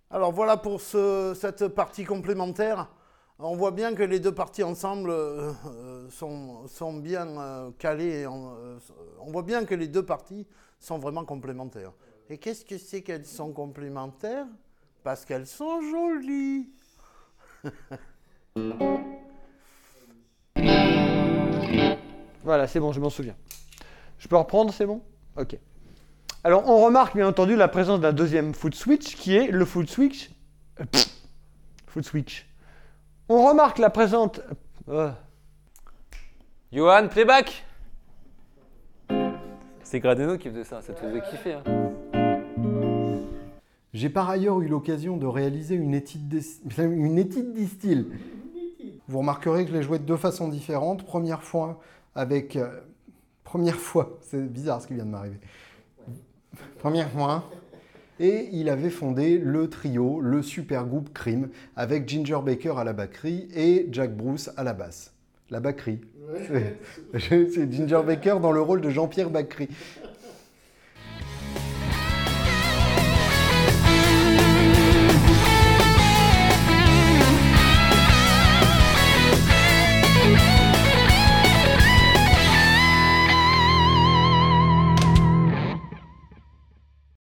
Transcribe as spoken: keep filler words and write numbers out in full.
Alors voilà pour ce, cette partie complémentaire. On voit bien que les deux parties ensemble euh, sont, sont bien euh, calées. On, euh, on voit bien que les deux parties sont vraiment complémentaires. Et qu'est-ce que c'est qu'elles sont complémentaires? Parce qu'elles sont jolies. Voilà, c'est bon, je m'en souviens. Je peux reprendre, c'est bon? Ok. Alors, on remarque bien entendu la présence d'un deuxième foot switch qui est le foot switch. Euh, pff, foot switch. On remarque la présence. Euh, Johan, playback. C'est Gradeno qui faisait ça, ça te faisait kiffer. Hein. J'ai par ailleurs eu l'occasion de réaliser une étude, des... une étude distil. Vous remarquerez que je l'ai joué de deux façons différentes. Première fois avec... Euh... Première fois, c'est bizarre ce qui vient de m'arriver. Première fois, et il avait fondé le trio, le super groupe Cream, avec Ginger Baker à la batterie et Jack Bruce à la basse. La batterie. Ouais. C'est Ginger Baker dans le rôle de Jean-Pierre Bacri.